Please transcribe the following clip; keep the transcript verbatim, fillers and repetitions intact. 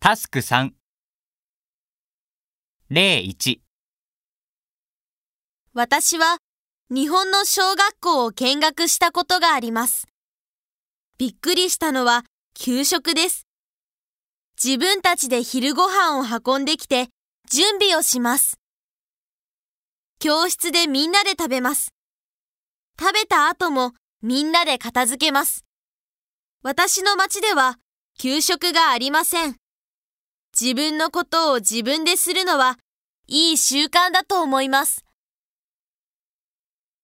タスクさん。例いち。 私は日本の小学校を見学したことがあります。びっくりしたのは給食です。自分たちで昼ご飯を運んできて準備をします。教室でみんなで食べます。食べた後もみんなで片付けます。私の町では給食がありません。自分のことを自分でするのはいい習慣だと思います。